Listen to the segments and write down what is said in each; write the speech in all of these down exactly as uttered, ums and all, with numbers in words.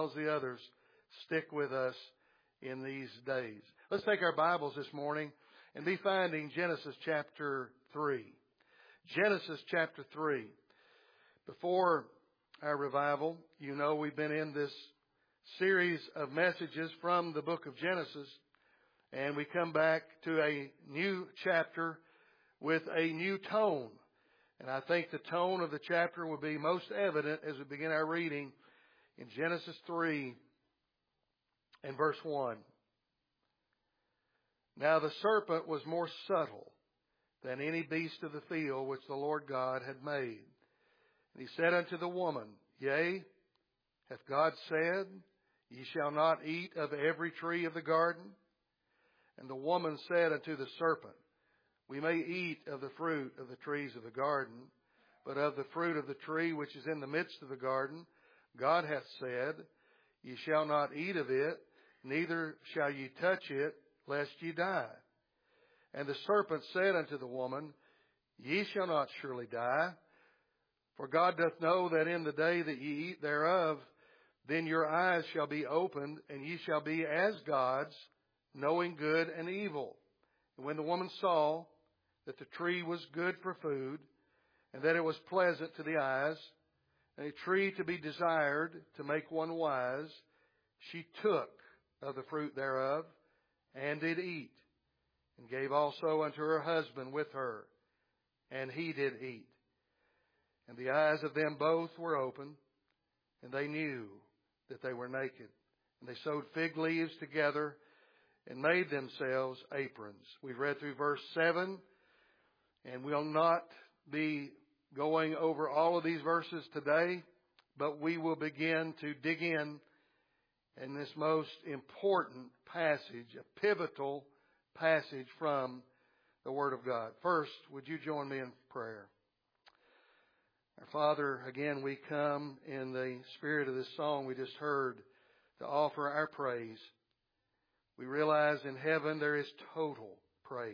well as the others stick with us in these days. Let's take our Bibles this morning and be finding Genesis chapter three. Genesis chapter three. Before our revival, you know we've been in this series of messages from the book of Genesis, and we come back to a new chapter with a new tone. And I think the tone of the chapter will be most evident as we begin our reading in Genesis three and verse one. Now the serpent was more subtle than any beast of the field which the Lord God had made. And he said unto the woman, Yea, hath God said, Ye shall not eat of every tree of the garden? And the woman said unto the serpent, We may eat of the fruit of the trees of the garden, but of the fruit of the tree which is in the midst of the garden, God hath said, Ye shall not eat of it, neither shall ye touch it, lest ye die. And the serpent said unto the woman, Ye shall not surely die, for God doth know that in the day that ye eat thereof, then your eyes shall be opened, and ye shall be as gods, knowing good and evil. And when the woman saw that the tree was good for food, and that it was pleasant to the eyes, and a tree to be desired to make one wise, she took of the fruit thereof, and did eat, and gave also unto her husband with her, and he did eat. And the eyes of them both were open, and they knew that they were naked. And they sewed fig leaves together, and made themselves aprons. We've read through verse seven, and we'll not be going over all of these verses today, but we will begin to dig in in this most important passage, a pivotal passage from the Word of God. First, would you join me in prayer? Our Father, again, we come in the spirit of this song we just heard to offer our praise. We realize in heaven there is total praise.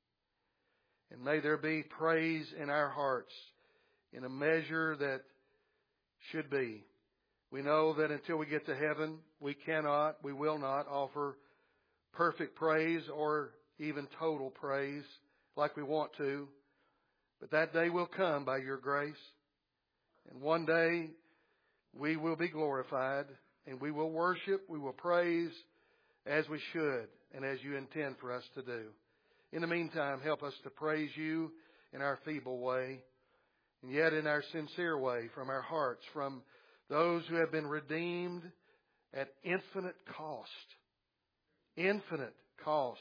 And may there be praise in our hearts in a measure that should be. We know that until we get to heaven, we cannot, we will not offer perfect praise or even total praise like we want to. But that day will come by your grace. And one day we will be glorified, and we will worship, we will praise as we should and as you intend for us to do. In the meantime, help us to praise you in our feeble way, and yet in our sincere way, from our hearts, from those who have been redeemed at infinite cost. Infinite cost.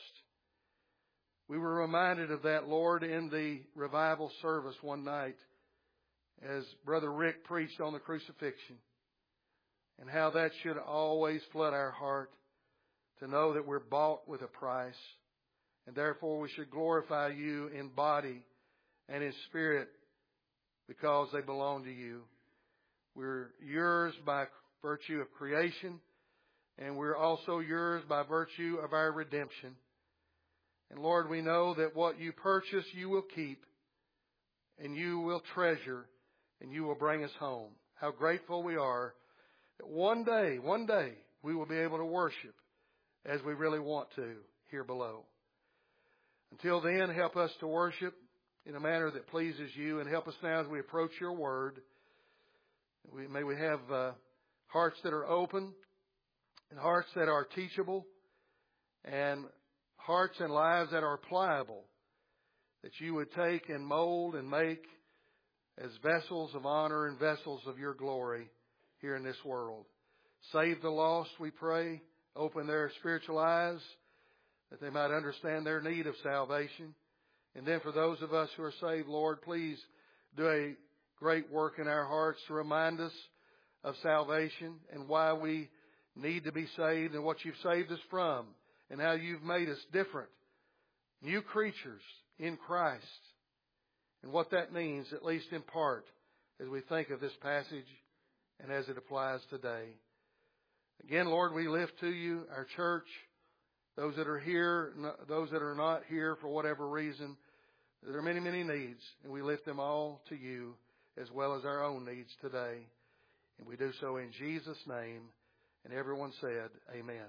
We were reminded of that, Lord, in the revival service one night as Brother Rick preached on the crucifixion, and how that should always flood our heart to know that we're bought with a price, and therefore we should glorify you in body and in spirit because they belong to you. We're yours by virtue of creation, and we're also yours by virtue of our redemption. And Lord, we know that what you purchase, you will keep, and you will treasure, and you will bring us home. How grateful we are that one day, one day, we will be able to worship as we really want to here below. Until then, help us to worship in a manner that pleases you, and help us now as we approach your word. We, may we have uh, hearts that are open, and hearts that are teachable, and hearts and lives that are pliable, that you would take and mold and make as vessels of honor and vessels of your glory here in this world. Save the lost, we pray. Open their spiritual eyes that they might understand their need of salvation. And then for those of us who are saved, Lord, please do a great work in our hearts to remind us of salvation and why we need to be saved and what you've saved us from and how you've made us different, new creatures in Christ, and what that means, at least in part, as we think of this passage and as it applies today. Again, Lord, we lift to you our church, those that are here, those that are not here for whatever reason. There are many, many needs, and we lift them all to you as well as our own needs today. And we do so in Jesus' name. And everyone said, amen.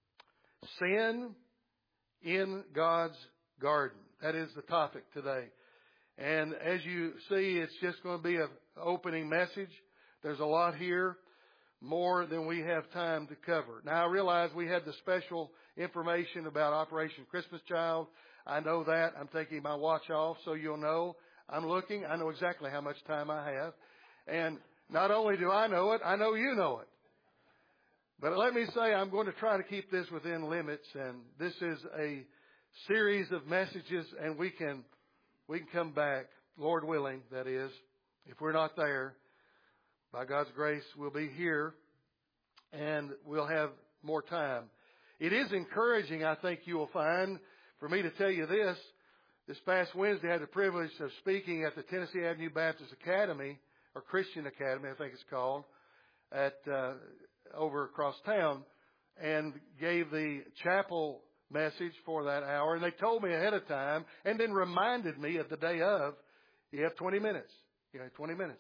Sin in God's garden. That is the topic today. And as you see, it's just going to be an opening message. There's a lot here, more than we have time to cover. Now, I realize we had the special information about Operation Christmas Child. I know that. I'm taking my watch off so you'll know. I'm looking. I know exactly how much time I have. And not only do I know it, I know you know it. But let me say, I'm going to try to keep this within limits. And this is a series of messages, and we can we can come back, Lord willing, that is. If we're not there, by God's grace, we'll be here, and we'll have more time. It is encouraging, I think you will find, for me to tell you this. This past Wednesday, I had the privilege of speaking at the Tennessee Avenue Baptist Academy, or Christian Academy, I think it's called, at uh, over across town, and gave the chapel message for that hour. And they told me ahead of time, and then reminded me of the day of, you have twenty minutes. You have twenty minutes.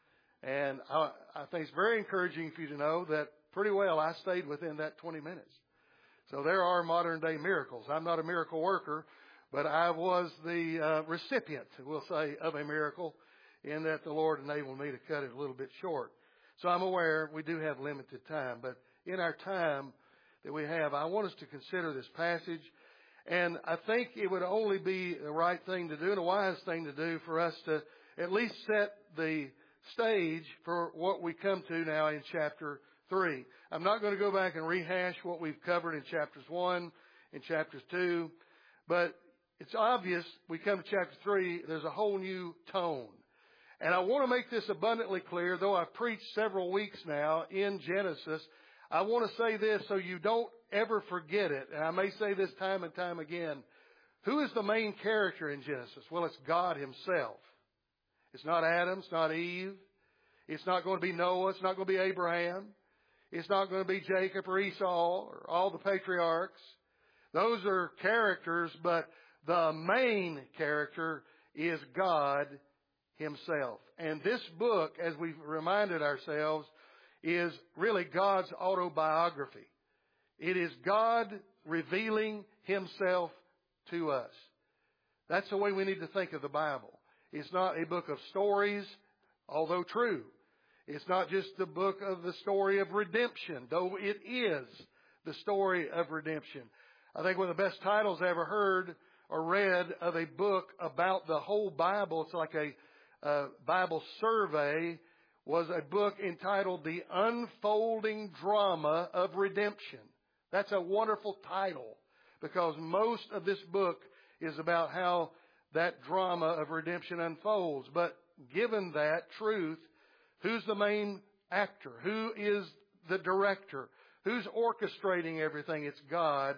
And I, I think it's very encouraging for you to know that pretty well I stayed within that twenty minutes. So there are modern day miracles. I'm not a miracle worker, but I was the uh, recipient, we'll say, of a miracle in that the Lord enabled me to cut it a little bit short. So I'm aware we do have limited time, but in our time that we have, I want us to consider this passage. And I think it would only be the right thing to do and a wise thing to do for us to at least set the stage for what we come to now in chapter three. I'm not going to go back and rehash what we've covered in chapters one and chapters two, but it's obvious we come to chapter three, there's a whole new tone. And I want to make this abundantly clear, though I've preached several weeks now in Genesis, I want to say this so you don't ever forget it. And I may say this time and time again. Who is the main character in Genesis? Well, it's God Himself. It's not Adam. It's not Eve. It's not going to be Noah. It's not going to be Abraham. It's not going to be Jacob or Esau or all the patriarchs. Those are characters, but the main character is God Himself. And this book, as we've reminded ourselves, is really God's autobiography. It is God revealing Himself to us. That's the way we need to think of the Bible. It's not a book of stories, although true. It's not just the book of the story of redemption, though it is the story of redemption. I think one of the best titles I ever heard or read of a book about the whole Bible, it's like a uh, Bible survey, was a book entitled The Unfolding Drama of Redemption. That's a wonderful title because most of this book is about how that drama of redemption unfolds. But given that truth, who's the main actor? Who is the director? Who's orchestrating everything? It's God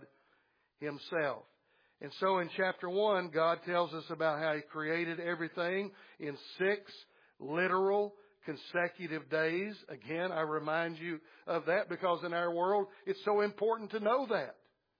Himself. And so in chapter one, God tells us about how He created everything in six literal consecutive days. Again, I remind you of that because in our world, it's so important to know that.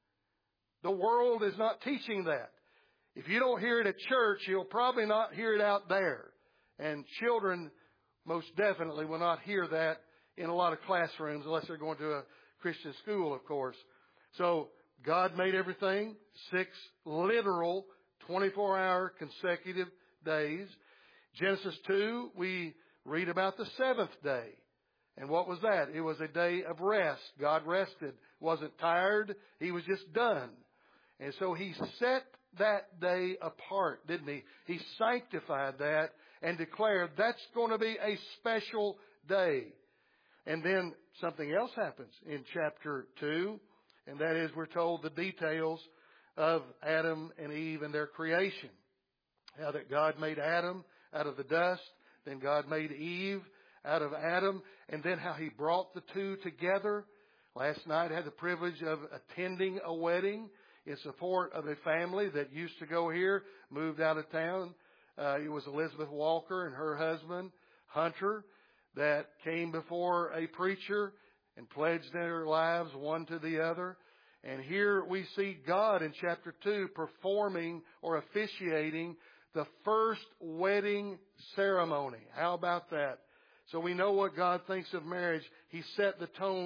The world is not teaching that. If you don't hear it at church, you'll probably not hear it out there. And children most definitely will not hear that in a lot of classrooms unless they're going to a Christian school, of course. So God made everything, six literal twenty-four hour consecutive days. Genesis two, we read about the seventh day. And what was that? It was a day of rest. God rested. Wasn't tired. He was just done. And so He set that day apart, didn't He? He sanctified that and declared that's going to be a special day. And then something else happens in chapter two, and that is we're told the details of Adam and Eve and their creation. How that God made Adam out of the dust, then God made Eve out of Adam, and then how He brought the two together. Last night I had the privilege of attending a wedding in support of a family that used to go here, moved out of town. Uh, it was Elizabeth Walker and her husband, Hunter, that came before a preacher and pledged their lives one to the other. And here we see God in chapter two performing or officiating the first wedding ceremony. How about that? So we know what God thinks of marriage. He set the tone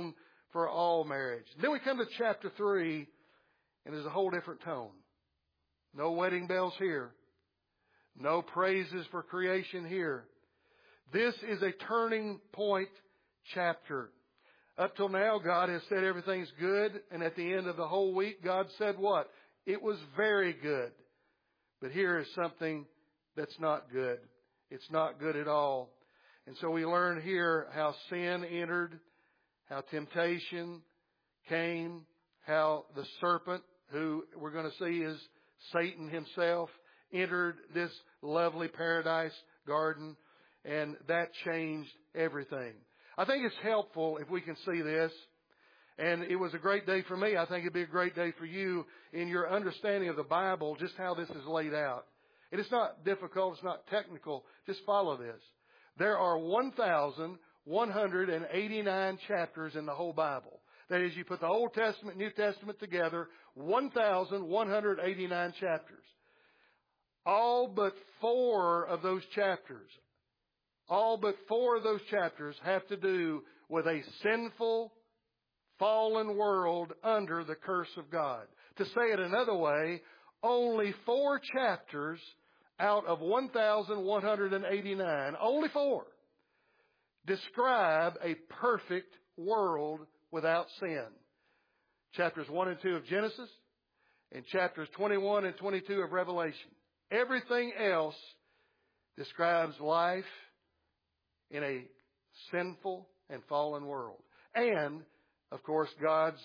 for all marriage. Then we come to chapter three, and there's a whole different tone. No wedding bells here. No praises for creation here. This is a turning point chapter. Up till now, God has said everything's good, and at the end of the whole week, God said what? It was very good. But here is something that's not good. It's not good at all. And so we learn here how sin entered, how temptation came, how the serpent, who we're going to see is Satan himself, entered this lovely paradise garden, and that changed everything. I think it's helpful if we can see this, and it was a great day for me. I think it'd be a great day for you in your understanding of the Bible, just how this is laid out. And it's not difficult, it's not technical, just follow this. There are one thousand one hundred eighty-nine chapters in the whole Bible. That is, you put the Old Testament, New Testament together, one thousand one hundred eighty-nine chapters. All but four of those chapters, all but four of those chapters have to do with a sinful, fallen world under the curse of God. To say it another way, only four chapters out of one thousand one hundred eighty-nine, only four, describe a perfect world without sin. Chapters one and two of Genesis and chapters twenty-one and twenty-two of Revelation. Everything else describes life in a sinful and fallen world. And, of course, God's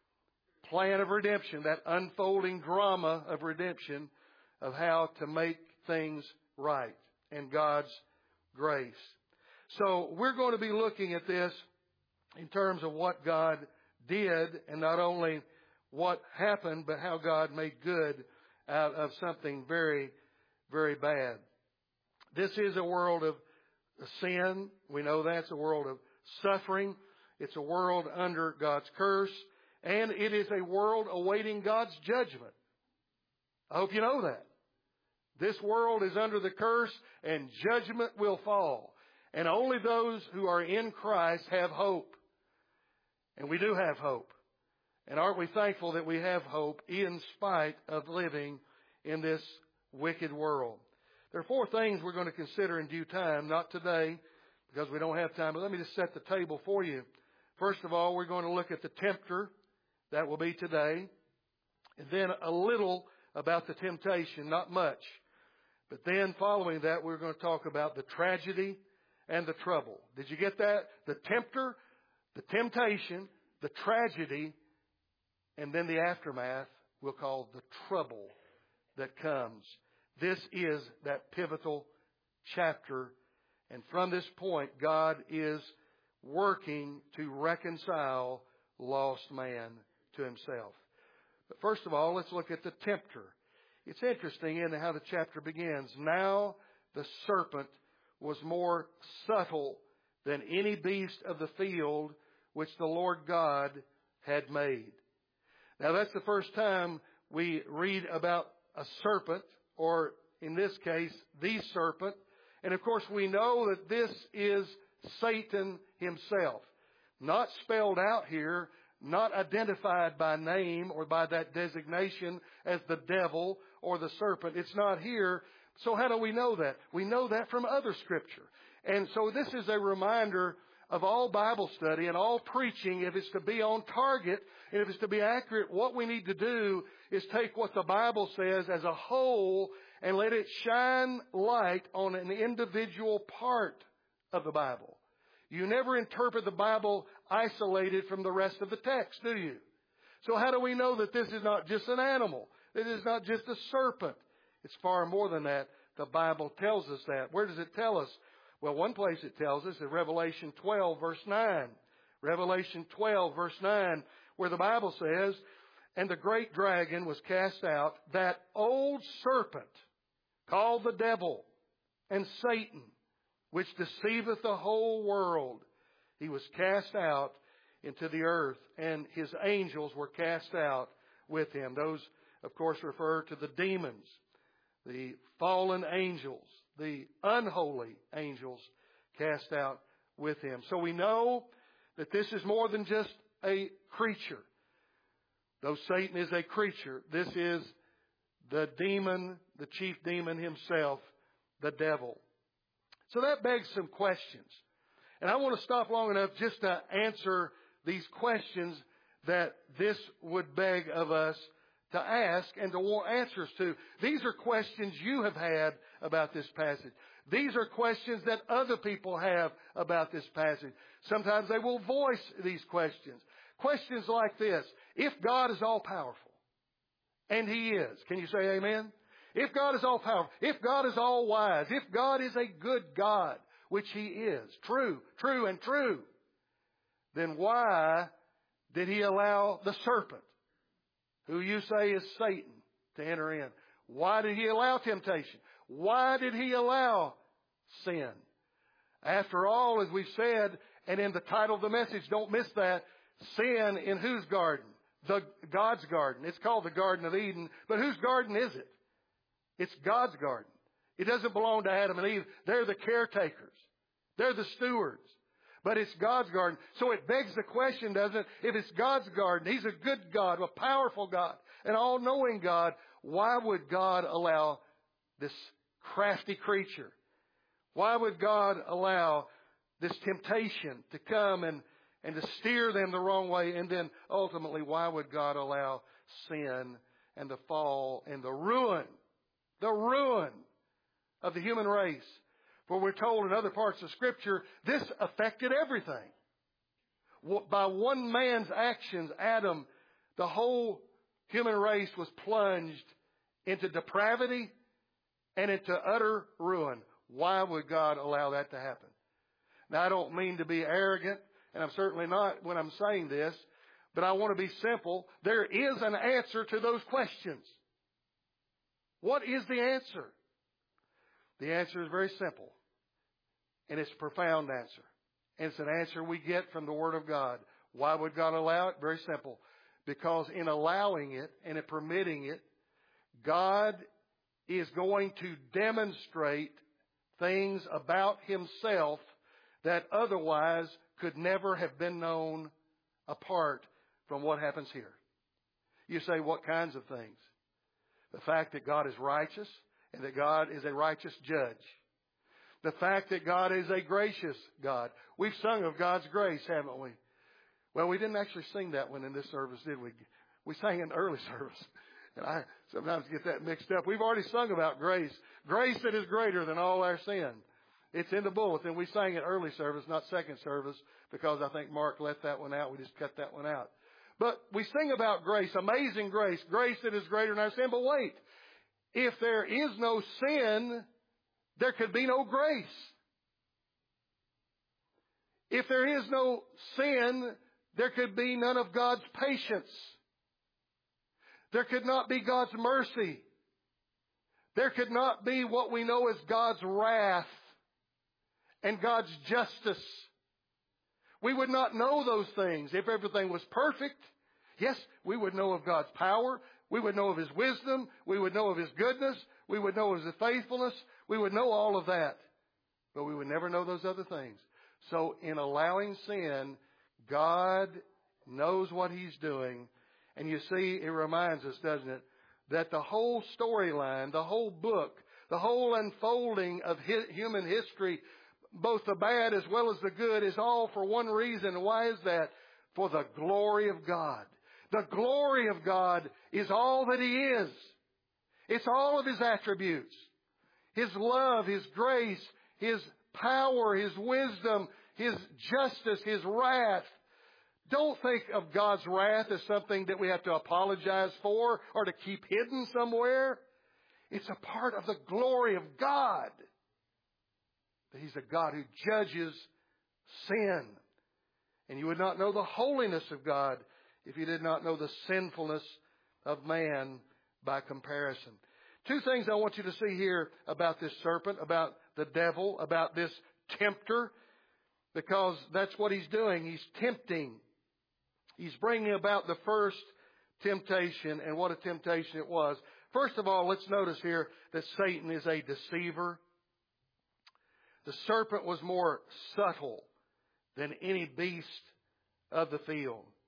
plan of redemption, that unfolding drama of redemption of how to make things right, and God's grace. So we're going to be looking at this in terms of what God did, and not only what happened, but how God made good out of something very, very bad. This is a world of sin. We know that's a world of suffering. It's a world under God's curse. And it is a world awaiting God's judgment. I hope you know that. This world is under the curse, and judgment will fall. And only those who are in Christ have hope. And we do have hope. And aren't we thankful that we have hope in spite of living in this wicked world? There are four things we're going to consider in due time, not today because we don't have time, but let me just set the table for you. First of all, we're going to look at the tempter. That will be today. And then a little about the temptation, not much. But then following that, we're going to talk about the tragedy and the trouble. Did you get that? The tempter, the temptation, the tragedy, and then the aftermath we'll call the trouble that comes. This is that pivotal chapter. And from this point, God is working to reconcile lost man to himself. But first of all, let's look at the tempter. It's interesting in how the chapter begins. Now the serpent was more subtle than any beast of the field which the Lord God had made. Now that's the first time we read about a serpent, or in this case, the serpent. And of course we know that this is Satan himself. Not spelled out here, not identified by name or by that designation as the devil or the serpent. It's not here. So how do we know that? We know that from other scripture. And so this is a reminder of all Bible study and all preaching. If it's to be on target and if it's to be accurate, what we need to do is take what the Bible says as a whole and let it shine light on an individual part of the Bible. You never interpret the Bible isolated from the rest of the text, do you? So how do we know that this is not just an animal? That it is not just a serpent? It's far more than that. The Bible tells us that. Where does it tell us? Well, one place it tells us in Revelation twelve, verse nine. Revelation twelve, verse nine, where the Bible says, "And the great dragon was cast out, that old serpent, called the devil and Satan, which deceiveth the whole world. He was cast out into the earth, and his angels were cast out with him." Those, of course, refer to the demons, the fallen angels, the unholy angels cast out with him. So we know that this is more than just a creature. Though Satan is a creature, this is the demon, the chief demon himself, the devil. So that begs some questions. And I want to stop long enough just to answer these questions that this would beg of us to ask and to want answers to. These are questions you have had about this passage. These are questions that other people have about this passage. Sometimes they will voice these questions. Questions like this: if God is all powerful, and He is, can you say amen? If God is all powerful, if God is all wise, if God is a good God, which He is, true, true, and true, then why did He allow the serpent, who you say is Satan, to enter in? Why did He allow temptation? Why did He allow sin? After all, as we've said, and in the title of the message, don't miss that, sin in whose garden? The God's garden. It's called the Garden of Eden, but whose garden is it? It's God's garden. It doesn't belong to Adam and Eve. They're the caretakers. They're the stewards. But it's God's garden. So it begs the question, doesn't it? If it's God's garden, He's a good God, a powerful God, an all-knowing God, why would God allow this crafty creature? Why would God allow this temptation to come and, and to steer them the wrong way? And then ultimately, why would God allow sin and the fall and the ruin, the ruin of the human race? For we're told in other parts of Scripture, this affected everything. By one man's actions, Adam, the whole human race was plunged into depravity and into utter ruin. Why would God allow that to happen? Now, I don't mean to be arrogant, and I'm certainly not when I'm saying this, but I want to be simple. There is an answer to those questions. What is the answer? The answer is very simple, and it's a profound answer. And it's an answer we get from the Word of God. Why would God allow it? Very simple. Because in allowing it and in permitting it, God is going to demonstrate things about Himself that otherwise could never have been known apart from what happens here. You say, what kinds of things? The fact that God is righteous and that God is a righteous judge. The fact that God is a gracious God. We've sung of God's grace, haven't we? Well, we didn't actually sing that one in this service, did we? We sang in the early service. And I sometimes get that mixed up. We've already sung about grace. Grace that is greater than all our sin. It's in the bulletin. We sang it early service, not second service, because I think Mark left that one out. We just cut that one out. But we sing about grace, amazing grace, grace that is greater than our sin. But wait, if there is no sin, there could be no grace. If there is no sin, there could be none of God's patience. There could not be God's mercy. There could not be what we know as God's wrath and God's justice. We would not know those things if everything was perfect. Yes, we would know of God's power. We would know of His wisdom. We would know of His goodness. We would know of His faithfulness. We would know all of that. But we would never know those other things. So in allowing sin, God knows what He's doing. And you see, it reminds us, doesn't it, that the whole storyline, the whole book, the whole unfolding of human history, both the bad as well as the good, is all for one reason. Why is that? For the glory of God. The glory of God is all that He is. It's all of His attributes. His love, His grace, His power, His wisdom, His justice, His wrath. Don't think of God's wrath as something that we have to apologize for or to keep hidden somewhere. It's a part of the glory of God. That He's a God who judges sin. And you would not know the holiness of God if you did not know the sinfulness of man by comparison. Two things I want you to see here about this serpent, about the devil, about this tempter, because that's what he's doing. He's tempting. He's bringing about the first temptation, and what a temptation it was. First of all, let's notice here that Satan is a deceiver. The serpent was more subtle than any beast of the field.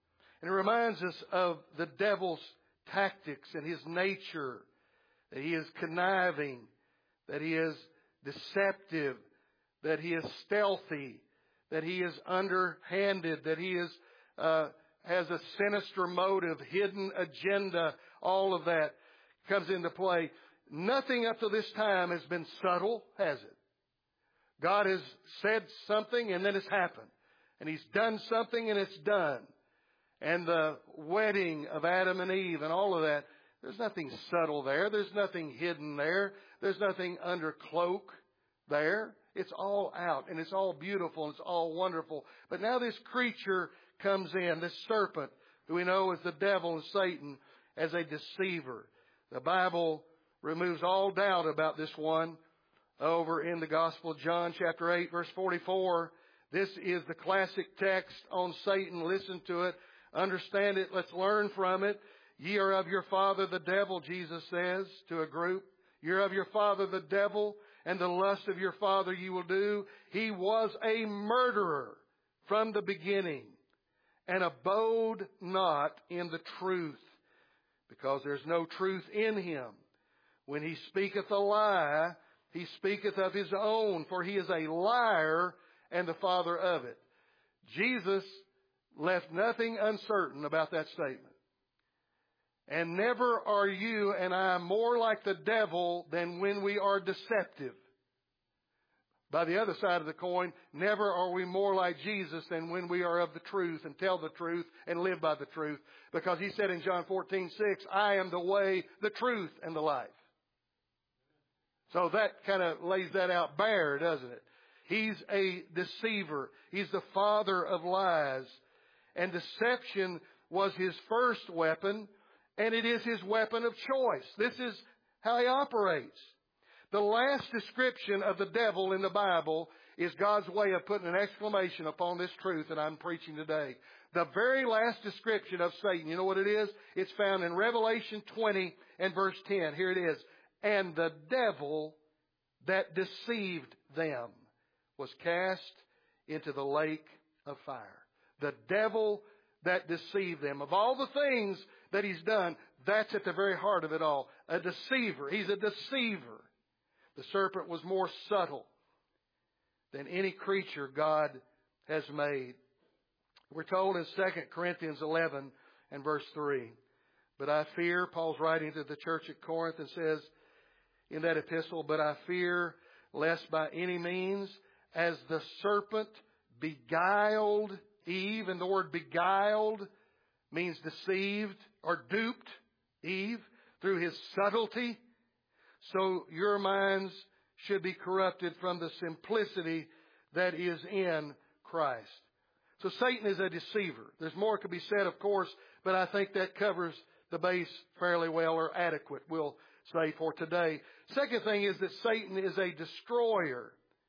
And it reminds us of the devil's tactics and his nature, that he is conniving, that he is deceptive, that he is stealthy, that he is underhanded, that he is uh, has a sinister motive, hidden agenda. All of that comes into play. Nothing up to this time has been subtle, has it? God has said something and then it's happened. And He's done something and it's done. And the wedding of Adam and Eve and all of that, there's nothing subtle there. There's nothing hidden there. There's nothing under cloak there. It's all out and it's all beautiful and it's all wonderful. But now this creature comes in, this serpent, who we know as the devil and Satan, as a deceiver. The Bible removes all doubt about this one over in the Gospel of John chapter eight verse forty-four. This is the classic text on Satan. Listen to it. Understand it. Let's learn from it. Ye are of your father the devil, Jesus says to a group. You're of your father the devil, and the lust of your father you will do. He was a murderer from the beginning, and abode not in the truth, because there's no truth in him. When he speaketh a lie, he speaketh of his own, for he is a liar and the father of it. Jesus left nothing uncertain about that statement. And never are you and I more like the devil than when we are deceptive. By the other side of the coin, never are we more like Jesus than when we are of the truth and tell the truth and live by the truth. Because He said in John fourteen six, I am the way, the truth, and the life. So that kind of lays that out bare, doesn't it? He's a deceiver. He's the father of lies. And deception was his first weapon, and it is his weapon of choice. This is how he operates. The last description of the devil in the Bible is God's way of putting an exclamation upon this truth that I'm preaching today. The very last description of Satan, you know what it is? It's found in Revelation twenty and verse ten. Here it is. And the devil that deceived them was cast into the lake of fire. The devil that deceived them. Of all the things that he's done, that's at the very heart of it all. A deceiver. He's a deceiver. The serpent was more subtle than any creature God has made. We're told in Second Corinthians eleven and verse three, but I fear, Paul's writing to the church at Corinth and says in that epistle, but I fear lest by any means as the serpent beguiled Eve, and the word beguiled means deceived or duped Eve through his subtlety, so your minds should be corrupted from the simplicity that is in Christ. So Satan is a deceiver. There's more could be said, of course, but I think that covers the base fairly well, or adequate, we'll say, for today. Second thing is that Satan is a destroyer.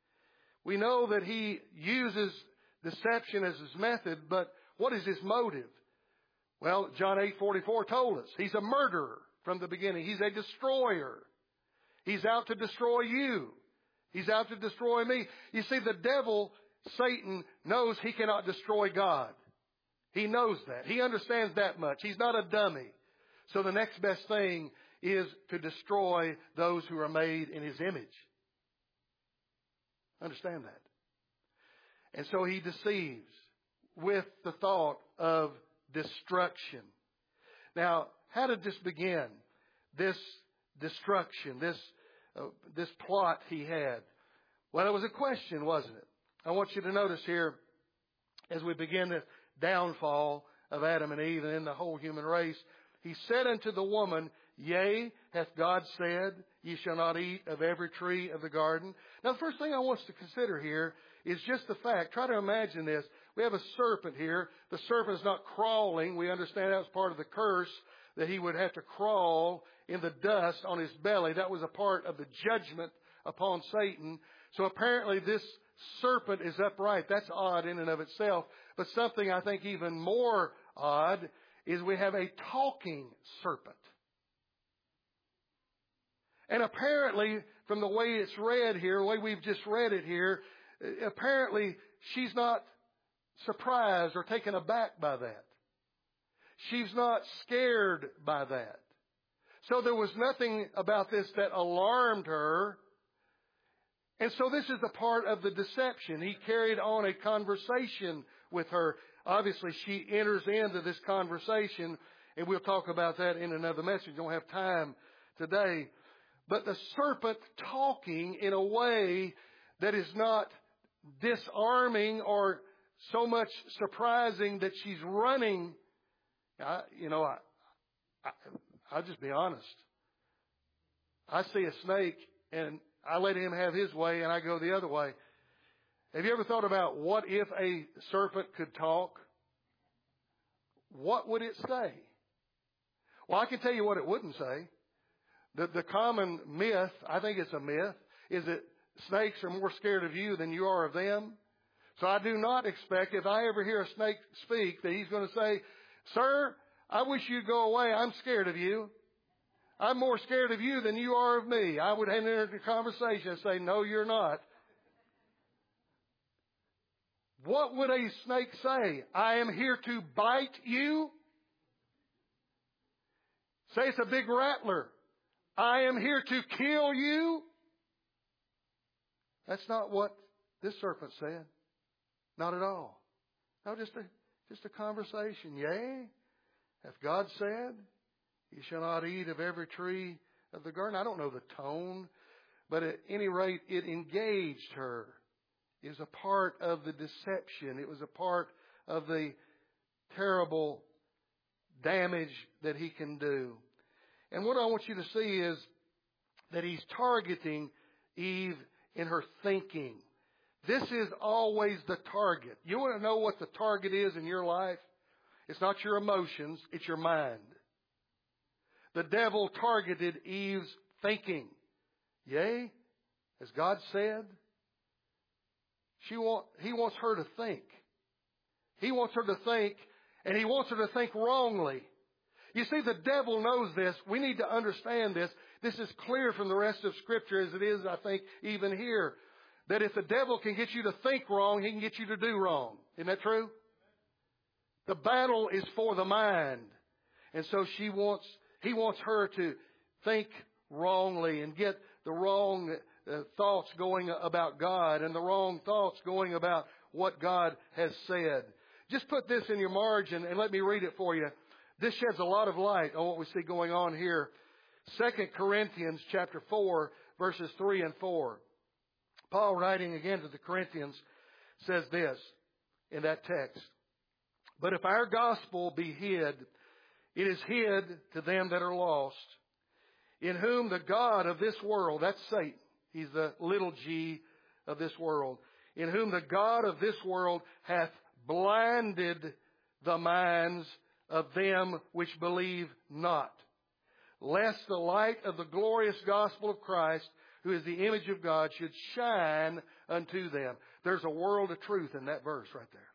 We know that he uses deception as his method, but what is his motive? Well, John eight forty-four told us he's a murderer from the beginning. He's a destroyer. He's out to destroy you. He's out to destroy me. You see, the devil, Satan, knows he cannot destroy God. He knows that. He understands that much. He's not a dummy. So the next best thing is to destroy those who are made in his image. Understand that. And so he deceives with the thought of destruction. Now, how did this begin? This destruction, this uh, this plot he had. Well, it was a question, wasn't it? I want you to notice here, as we begin the downfall of Adam and Eve and in the whole human race, he said unto the woman, Yea, hath God said, Ye shall not eat of every tree of the garden. Now, the first thing I want us to consider here is just the fact. Try to imagine this. We have a serpent here. The serpent is not crawling. We understand that was part of the curse, that he would have to crawl in the dust on his belly. That was a part of the judgment upon Satan. So apparently this serpent is upright. That's odd in and of itself. But something I think even more odd is we have a talking serpent. And apparently, from the way it's read here, the way we've just read it here, apparently she's not surprised or taken aback by that. she's not scared by that. So there was nothing about this that alarmed her. And so this is a part of the deception. He carried on a conversation with her. Obviously, she enters into this conversation, and we'll talk about that in another message. Don't have time today. But the serpent talking in a way that is not disarming or so much surprising that she's running. I, you know, I, I, I'll just be honest. I see a snake and I let him have his way and I go the other way. Have you ever thought about what if a serpent could talk? What would it say? Well, I can tell you what it wouldn't say. The, the common myth, I think it's a myth, is that snakes are more scared of you than you are of them. So I do not expect, if I ever hear a snake speak, that he's going to say, "Sir, I wish you'd go away. I'm scared of you. I'm more scared of you than you are of me." I would enter into the conversation and say, "No, you're not." What would a snake say? "I am here to bite you." Say it's a big rattler. "I am here to kill you." That's not what this serpent said. Not at all. No, just a, just a conversation. Yea, hath God said, "You shall not eat of every tree of the garden." I don't know the tone, but at any rate, it engaged her. It was a part of the deception. It was a part of the terrible damage that he can do. And what I want you to see is that he's targeting Eve in her thinking. This is always the target. You want to know what the target is in your life? It's not your emotions, it's your mind. The devil targeted Eve's thinking. Yea, as God said, she want, he wants her to think. He wants her to think, and he wants her to think wrongly. You see, the devil knows this. We need to understand this. This is clear from the rest of Scripture as it is, I think, even here. That if the devil can get you to think wrong, he can get you to do wrong. Isn't that true? The battle is for the mind. And so she wants, he wants her to think wrongly and get the wrong uh, thoughts going about God and the wrong thoughts going about what God has said. Just put this in your margin and let me read it for you. This sheds a lot of light on what we see going on here. Second Corinthians chapter four, verses three and four. Paul, writing again to the Corinthians, says this in that text. "But if our gospel be hid, it is hid to them that are lost, in whom the God of this world," that's Satan, he's the little g of this world, "in whom the God of this world hath blinded the minds of them which believe not, lest the light of the glorious gospel of Christ, who is the image of God, should shine unto them." There's a world of truth in that verse right there.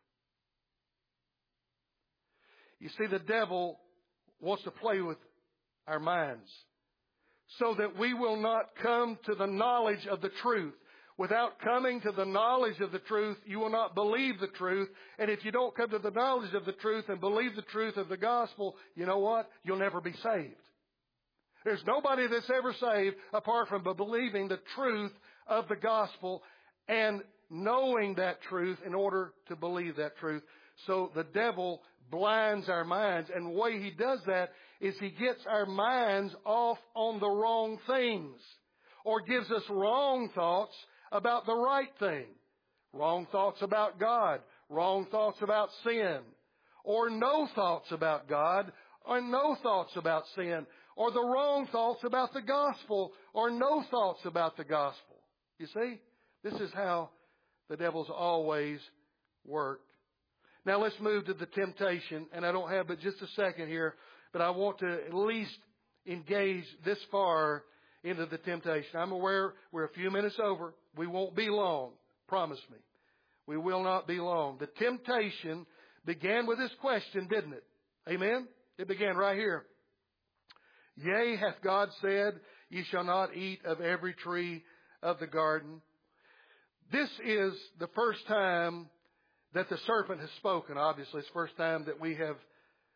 You see, the devil wants to play with our minds so that we will not come to the knowledge of the truth. Without coming to the knowledge of the truth, you will not believe the truth. And if you don't come to the knowledge of the truth and believe the truth of the gospel, you know what? You'll never be saved. There's nobody that's ever saved apart from believing the truth of the gospel and knowing that truth in order to believe that truth. So the devil blinds our minds. And the way he does that is he gets our minds off on the wrong things or gives us wrong thoughts about the right thing. Wrong thoughts about God, wrong thoughts about sin, or no thoughts about God, or no thoughts about sin, or the wrong thoughts about the gospel, or no thoughts about the gospel. You see, this is how the devil's always worked. Now let's move to the temptation, and I don't have but just a second here, but I want to at least engage this far into the temptation. I'm aware we're a few minutes over. We won't be long. Promise me. We will not be long. The temptation began with this question, didn't it? Amen? It began right here. "Yea, hath God said, ye shall not eat of every tree of the garden." This is the first time that the serpent has spoken. Obviously, it's the first time that we have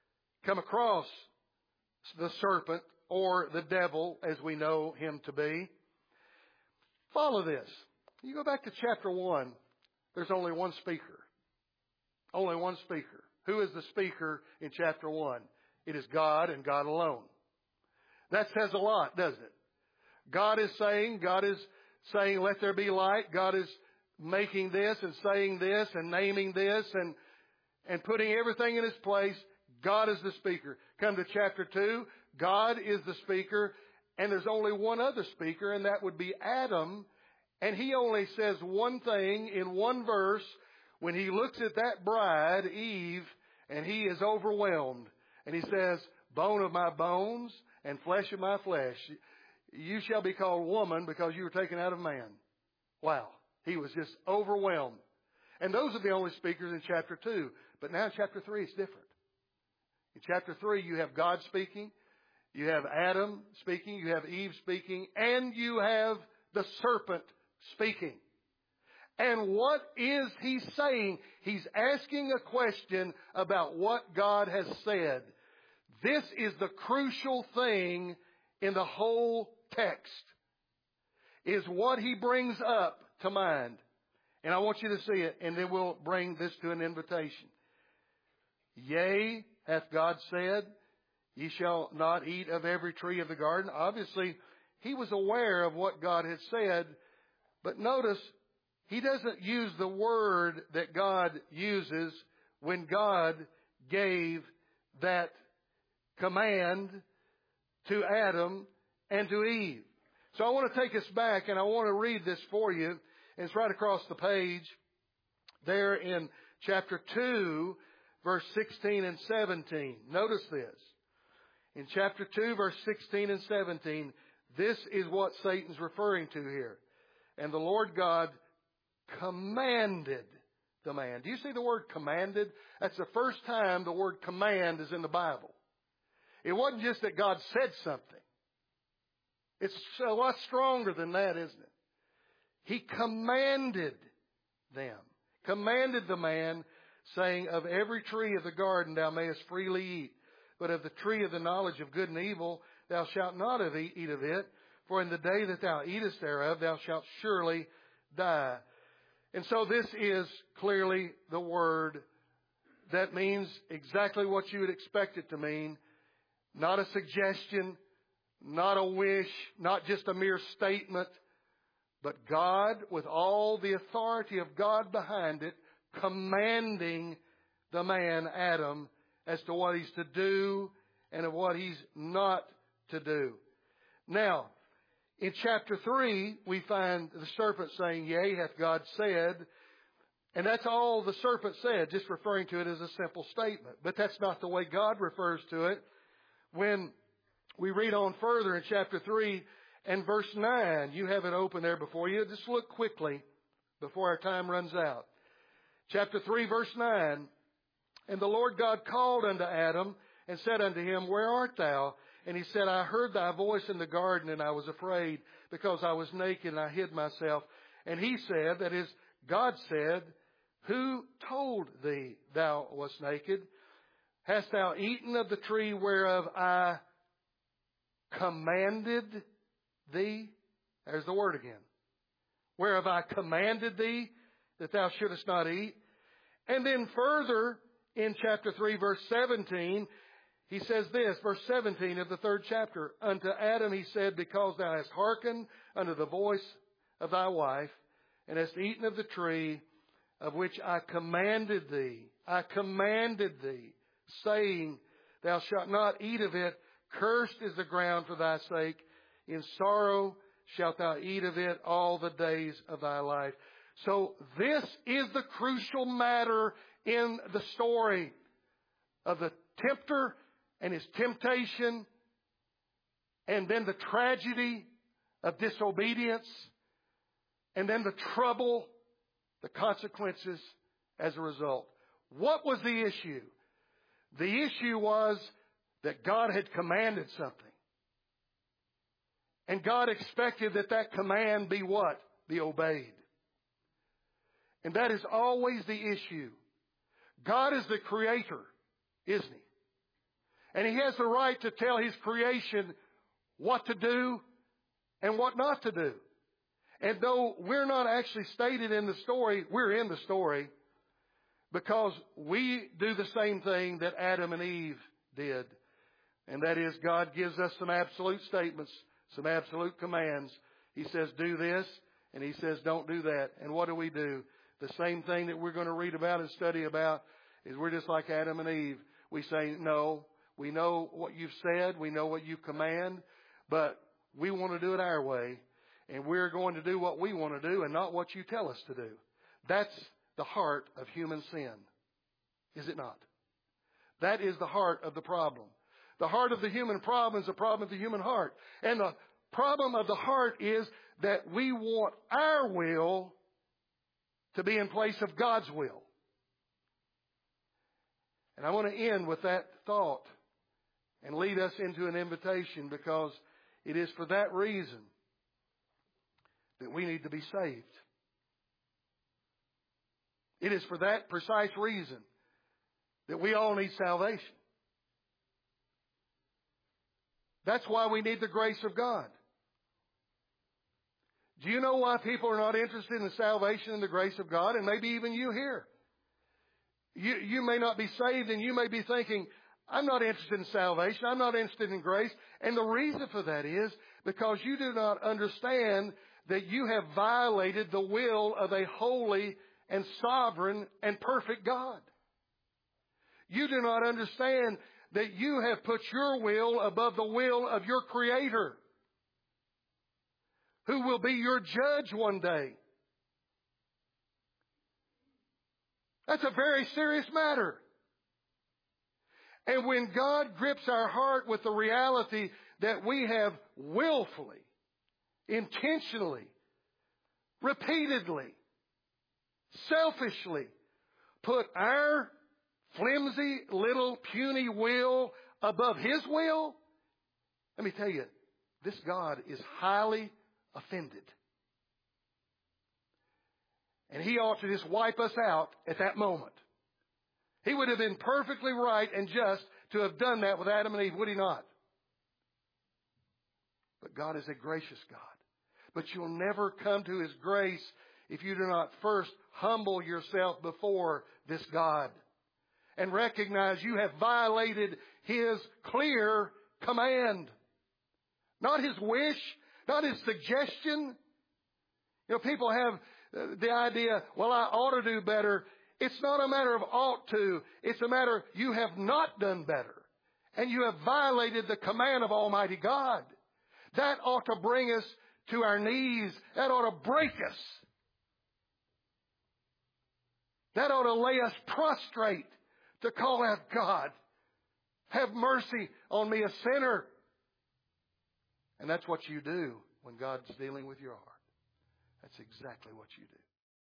come across the serpent or the devil as we know him to be. Follow this. You go back to chapter one, there's only one speaker. Only one speaker. Who is the speaker in chapter one? It is God and God alone. That says a lot, doesn't it? God is saying, God is saying, let there be light. God is making this and saying this and naming this and, and putting everything in its place. God is the speaker. Come to chapter two, God is the speaker, and there's only one other speaker, and that would be Adam. And he only says one thing in one verse when he looks at that bride, Eve, and he is overwhelmed. And he says, bone of my bones and flesh of my flesh. You shall be called woman because you were taken out of man. Wow. He was just overwhelmed. And those are the only speakers in chapter two. But now in chapter three, it's different. In chapter three, you have God speaking. You have Adam speaking. You have Eve speaking. And you have the serpent speaking. And what is he saying? He's asking a question about what God has said. This is the crucial thing in the whole text, is what he brings up to mind. And I want you to see it, and then we'll bring this to an invitation. Yea, hath God said, ye shall not eat of every tree of the garden. Obviously, he was aware of what God had said, but notice, he doesn't use the word that God uses when God gave that command to Adam and to Eve. So I want to take us back, and I want to read this for you. And it's right across the page there in chapter two, verse sixteen and seventeen. Notice this. In chapter two, verse sixteen and seventeen, this is what Satan's referring to here. And the Lord God commanded the man. Do you see the word commanded? That's the first time the word command is in the Bible. It wasn't just that God said something. It's a lot stronger than that, isn't it? He commanded them. Commanded the man, saying, of every tree of the garden thou mayest freely eat, but of the tree of the knowledge of good and evil thou shalt not eat of it, for in the day that thou eatest thereof thou shalt surely die. And so this is clearly the word that means exactly what you would expect it to mean. Not a suggestion, not a wish, not just a mere statement, but God, with all the authority of God behind it, commanding the man, Adam, as to what he's to do and of what he's not to do. Now, in chapter three, we find the serpent saying, yea, hath God said. And that's all the serpent said, just referring to it as a simple statement. But that's not the way God refers to it. When we read on further in chapter three and verse nine, you have it open there before you. Just look quickly before our time runs out. Chapter three, verse nine, and the Lord God called unto Adam and said unto him, where art thou? And he said, I heard thy voice in the garden, and I was afraid, because I was naked, and I hid myself. And he said, that is, God said, who told thee thou wast naked? Hast thou eaten of the tree whereof I commanded thee? There's the word again. Whereof I commanded thee that thou shouldest not eat. And then further in chapter three, verse seventeen, he says this, verse seventeen of the third chapter, unto Adam he said, because thou hast hearkened unto the voice of thy wife, and hast eaten of the tree of which I commanded thee, I commanded thee, saying, thou shalt not eat of it, cursed is the ground for thy sake, in sorrow shalt thou eat of it all the days of thy life. So this is the crucial matter in the story of the tempter and his temptation, and then the tragedy of disobedience, and then the trouble, the consequences as a result. What was the issue? The issue was that God had commanded something. And God expected that that command be what? Be obeyed. And that is always the issue. God is the creator, isn't he? And He has the right to tell His creation what to do and what not to do. And though we're not actually stated in the story, we're in the story because we do the same thing that Adam and Eve did. And that is, God gives us some absolute statements, some absolute commands. He says, do this, and He says, don't do that. And what do we do? The same thing that we're going to read about and study about is we're just like Adam and Eve. We say, no, we know what you've said, we know what you command, but we want to do it our way. And we're going to do what we want to do and not what you tell us to do. That's the heart of human sin, is it not? That is the heart of the problem. The heart of the human problem is the problem of the human heart. And the problem of the heart is that we want our will to be in place of God's will. And I want to end with that thought and lead us into an invitation, because it is for that reason that we need to be saved. It is for that precise reason that we all need salvation. That's why we need the grace of God. Do you know why people are not interested in the salvation and the grace of God? And maybe even you here. You, you may not be saved, and you may be thinking, I'm not interested in salvation. I'm not interested in grace. And the reason for that is because you do not understand that you have violated the will of a holy and sovereign and perfect God. You do not understand that you have put your will above the will of your Creator, who will be your judge one day. That's a very serious matter. And when God grips our heart with the reality that we have willfully, intentionally, repeatedly, selfishly put our flimsy little puny will above His will, let me tell you, this God is highly offended. And He ought to just wipe us out at that moment. He would have been perfectly right and just to have done that with Adam and Eve, would He not? But God is a gracious God. But you'll never come to His grace if you do not first humble yourself before this God and recognize you have violated His clear command. Not His wish, not His suggestion. You know, people have the idea, well, I ought to do better. It's not a matter of ought to. It's a matter you have not done better. And you have violated the command of Almighty God. That ought to bring us to our knees. That ought to break us. That ought to lay us prostrate to call out, God, have mercy on me, a sinner. And that's what you do when God's dealing with your heart. That's exactly what you do.